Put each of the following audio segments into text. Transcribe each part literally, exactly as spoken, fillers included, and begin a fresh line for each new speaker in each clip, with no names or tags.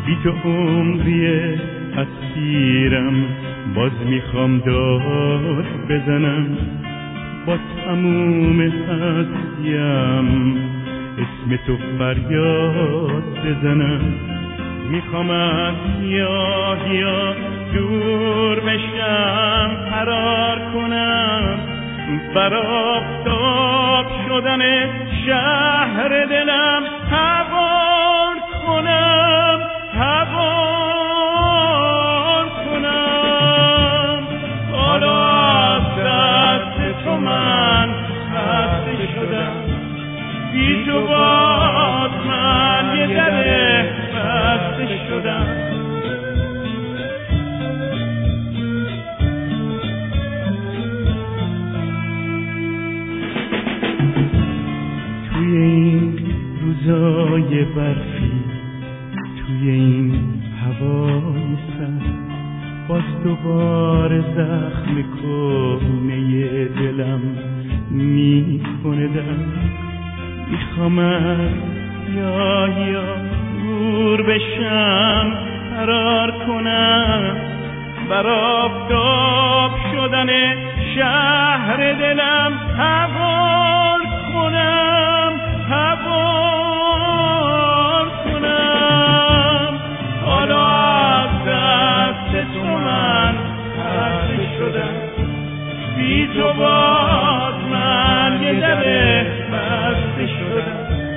بی تو عمری اسیرم، باز میخوام داد بزنم، با تموم هستیم اسم تو فریاد بزنم. میخوام از سیاهیا دور بشم، فرار کنم، بر آفتاب شدن شهر دلم حوار کنم، حوار کنم. حالا از دست تو من خسته شدم، بی تو باز من یه در بسته شدم. توی این روزای برفی، توی این هوای سرد، باز دوباره زخم کهنه دلم میکنه درد. میخوام از سیاهیا دور بشم، فرار کنم، بر آفتاب شدن شهر دلم حوار کنم، حوار کنم. حالا از دست تو من خسته شدم، بی تو باز من یه در بسته شدم.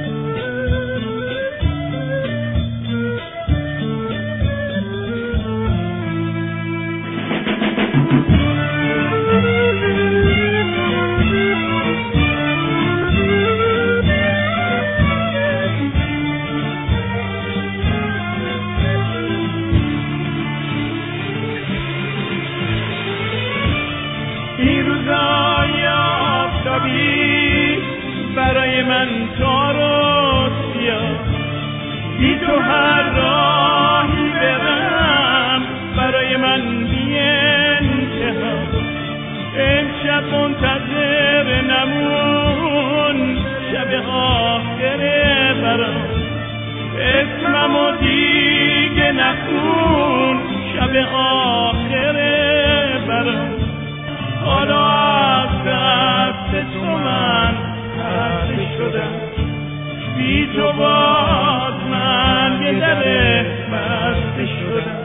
این روزای آفتابی برای من تار و سیاه، بی تو هر راهی برم برای من بی انتها. امشب منتظر نمون، شب آخر برام، اسممو دیگه نخون، شب آخر برام. حالا از دست تو من خسته شدم، بی تو باز من یه در بسته شدم.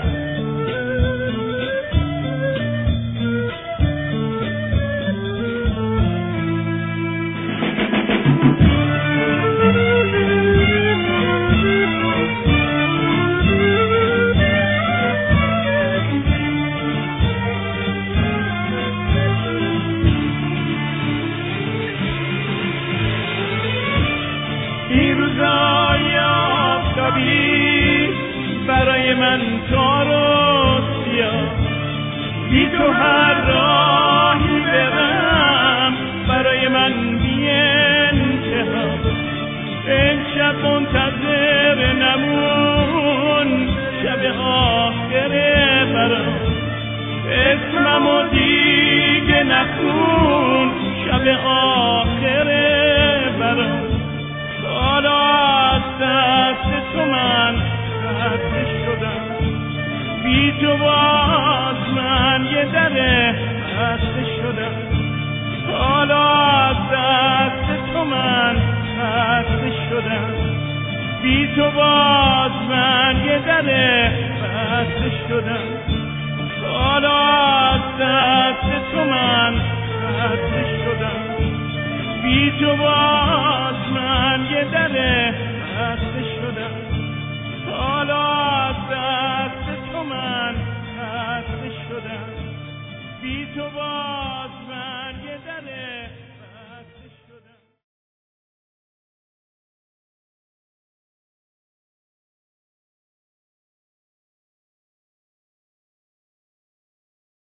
این روزای آفتابی برای من تار و سیاه، بی تو هر راهی برم برای من بی انتها. امشب منتظر نمون، شب آخر برام، اسممو دیگه نخون، شب آخر برام. حالا از دست تو من خسته شدم، بی تو باز من یه در بسته شدم. حالا از دست تو من خسته شدم، بی تو باز من یه در بسته شدم. حالا از دست تو من خسته شدم، بی تو باز من یه در بسته شدم. حالا از دست تو من خسته شدم، بی تو باز